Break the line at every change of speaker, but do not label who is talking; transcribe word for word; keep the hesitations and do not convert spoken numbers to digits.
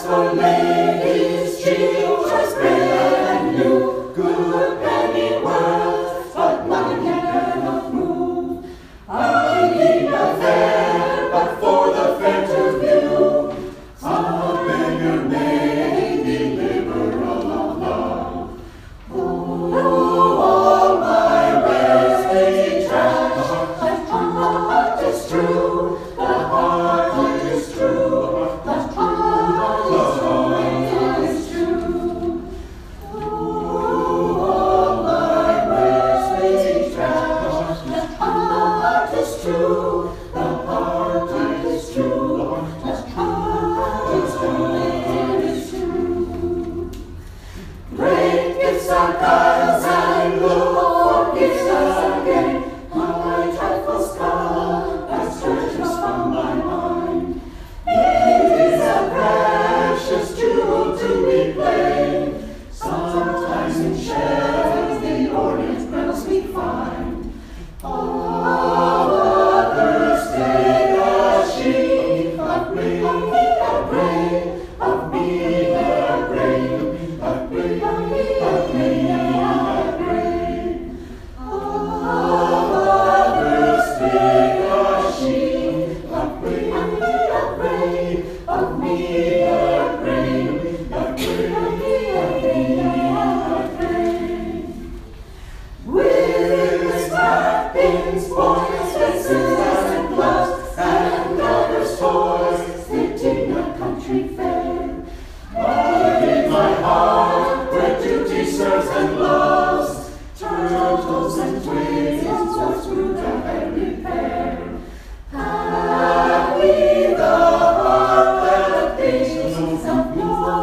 for ladies, cheap, just brand new. Good penny worth, but money cannot move. I need a fair, but for the fair to view, a beggar may deliver a love. Oh, all my wares may trash, but the heart is true, the heart is true, the heart is true. Oh, all my wares may trash, the heart is true, the heart is true, the heart is true. Great gifts are God's, and look for gifts again. My trifles come as treasures from my mind. It is a precious jewel to be plain. Sometimes in shells the orient pearls we find. Others take a sheaf of grain, a grain, of me a grain, a grain, a grain, a grain. Others take a sheaf of grain, a grain, of me a grain, a grain, a grain, a grain. With pins, points, laces, and gloves, and others' toys, fitting a country fair. But in my heart, where duty serves and loves, turtles and twigs, what's root of every pair. Happy the heart that thinks of more.